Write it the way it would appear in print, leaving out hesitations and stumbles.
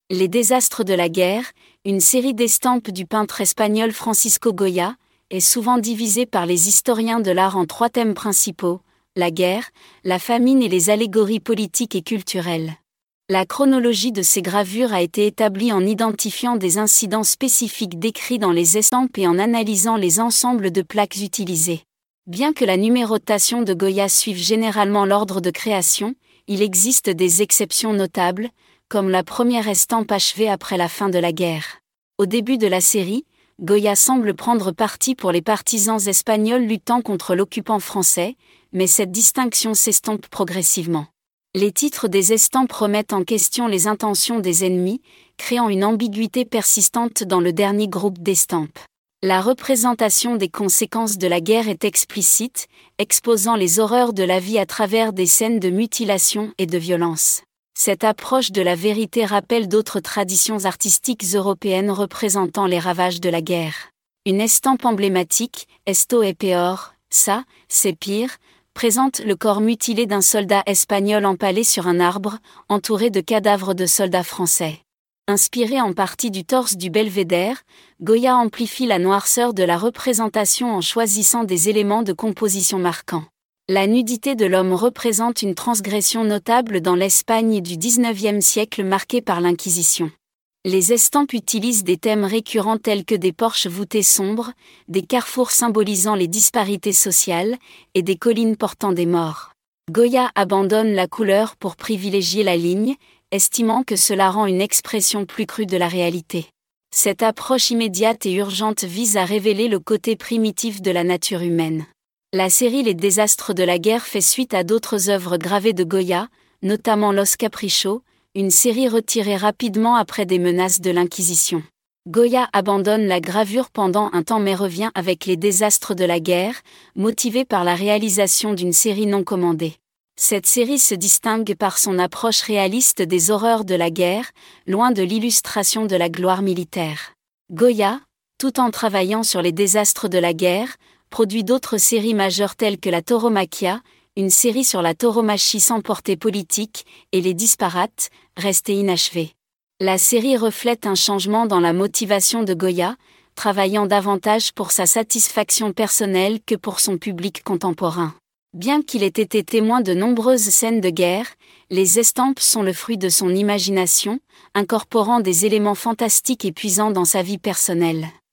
Les désastres de la guerre, une série d'estampes du peintre espagnol Francisco Goya, est souvent divisée par les historiens de l'art en 3 thèmes principaux: la guerre, la famine et les allégories politiques et culturelles. La chronologie de ces gravures a été établie en identifiant des incidents spécifiques décrits dans les estampes et en analysant les ensembles de plaques utilisées. Bien que la numérotation de Goya suive généralement l'ordre de création, il existe des exceptions notables, comme la première estampe achevée après la fin de la guerre. Au début de la série, Goya semble prendre parti pour les partisans espagnols luttant contre l'occupant français, mais cette distinction s'estompe progressivement. Les titres des estampes remettent en question les intentions des ennemis, créant une ambiguïté persistante dans le dernier groupe d'estampes. La représentation des conséquences de la guerre est explicite, exposant les horreurs de la vie à travers des scènes de mutilation et de violence. Cette approche de la vérité rappelle d'autres traditions artistiques européennes représentant les ravages de la guerre. Une estampe emblématique, Esto es peor, ça, c'est pire, présente le corps mutilé d'un soldat espagnol empalé sur un arbre, entouré de cadavres de soldats français. Inspiré en partie du torse du belvédère, Goya amplifie la noirceur de la représentation en choisissant des éléments de composition marquants. La nudité de l'homme représente une transgression notable dans l'Espagne du XIXe siècle marquée par l'Inquisition. Les estampes utilisent des thèmes récurrents tels que des porches voûtées sombres, des carrefours symbolisant les disparités sociales, et des collines portant des morts. Goya abandonne la couleur pour privilégier la ligne, estimant que cela rend une expression plus crue de la réalité. Cette approche immédiate et urgente vise à révéler le côté primitif de la nature humaine. La série Les désastres de la guerre fait suite à d'autres œuvres gravées de Goya, notamment Los Caprichos, une série retirée rapidement après des menaces de l'Inquisition. Goya abandonne la gravure pendant un temps mais revient avec Les désastres de la guerre, motivé par la réalisation d'une série non commandée. Cette série se distingue par son approche réaliste des horreurs de la guerre, loin de l'illustration de la gloire militaire. Goya, tout en travaillant sur les désastres de la guerre, produit d'autres séries majeures telles que la Tauromachia, une série sur la tauromachie sans portée politique, et Les disparates, restée inachevée. La série reflète un changement dans la motivation de Goya, travaillant davantage pour sa satisfaction personnelle que pour son public contemporain. Bien qu'il ait été témoin de nombreuses scènes de guerre, les estampes sont le fruit de son imagination, incorporant des éléments fantastiques et puisants dans sa vie personnelle.